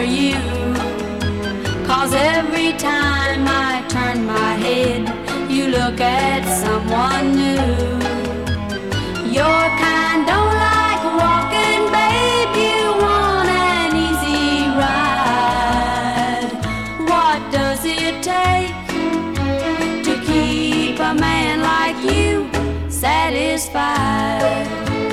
you. 'Cause every time I turn my head, you look at someone new. Your kind don't like walking, babe, you want an easy ride. What does it take to keep a man like you satisfied?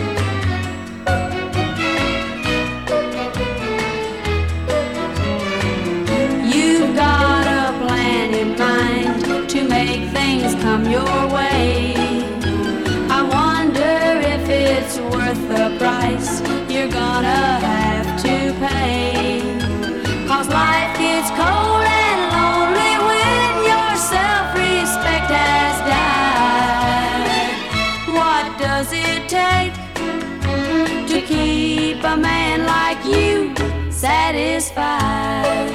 You've got a plan in mind to make things come your way. I wonder if it's worth the price you're gonna have to pay. 'Cause life gets cold and lonely when your self-respect has died. What does it take to keep a man like you satisfied?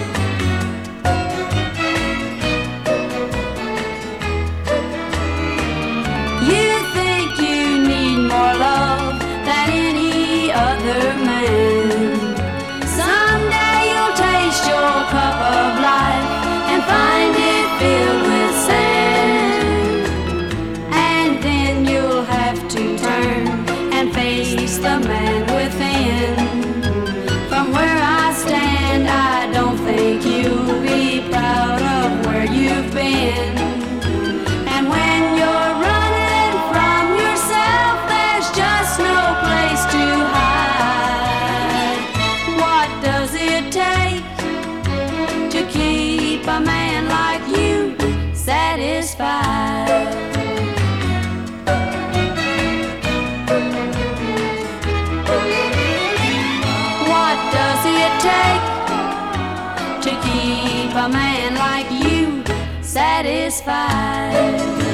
You think you need more love than any other man. Someday you'll taste your cup of life and find it filled with sand. And then you'll have to turn and face the man within. From where I stand, I don't think you'll be proud of where you've been. And when you're running from yourself, there's just no place to hide. What does it take to keep a man like you satisfied? What does it take to keep a man like you satisfied?